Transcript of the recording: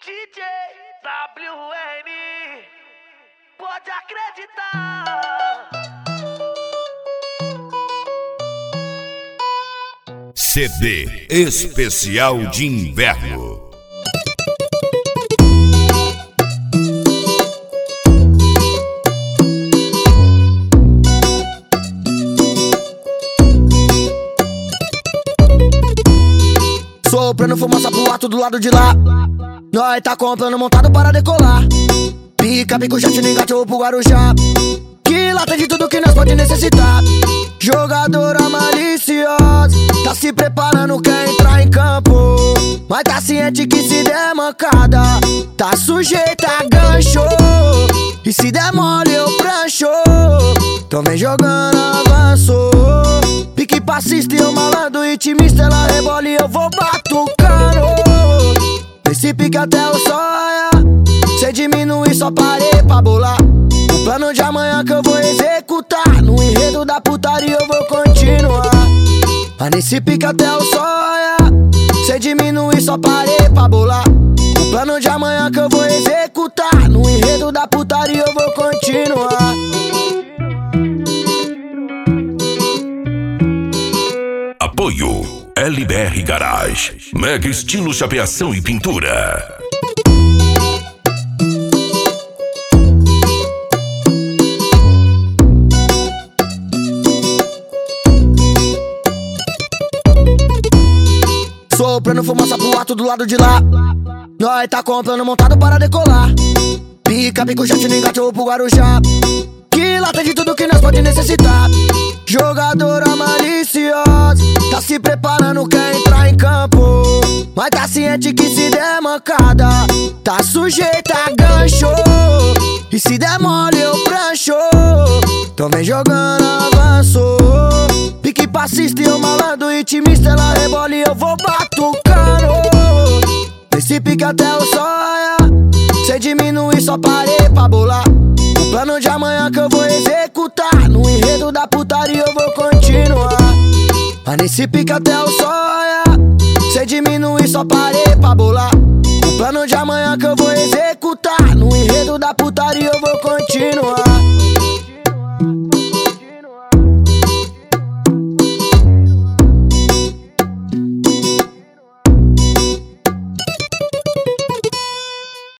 DJ WN, pode acreditar. CD especial de inverno. Soprando fumaça pro alto do lado de lá. Nós tá comprando montado para decolar. Pica, pico, jet, engatou pro Guarujá. Que lá tem de tudo que nós pode necessitar. Jogadora maliciosa, tá se preparando, quer entrar em campo. Mas tá ciente que se der mancada, tá sujeita a gancho. E se der mole eu prancho. Então vem jogando avanço. Pique passista e eu malandro, intimista, ela rebola e eu vou batucando. Esse pique até o sonha. Cê diminui, só parei pra bolar. O plano de amanhã que eu vou executar. No enredo da putaria eu vou continuar. Mas nesse pique até o sonha. Cê diminui, só parei pra bolar. O plano de amanhã que eu vou executar. No enredo da putaria eu vou continuar. Apoio LBR Garage, Mega Estilo Chapeação e Pintura. Soprando fumaça pro alto do lado de lá. Nós tá comprando montado para decolar. Pica, pico, jet, engatou pro Guarujá. Que lá tem de tudo que nós pode necessitar. Jogadora maliciosa, tá se preparando, quer entrar em campo. Mas tá ciente que se der mancada, tá sujeita a gancho. E se der mole eu prancho. Então vem jogando avanço. Pique passista e eu malandro, intimista, ela rebola e eu vou batucando. Esse pique até o sonha. Cê diminui, só parei pra bolar. O plano de amanhã que eu vou executar. No enredo da putaria eu vou continuar. Mas nesse pique até o sonha. Cê diminui, só parei pra bolar. O plano de amanhã que eu vou executar. No enredo da putaria eu vou continuar.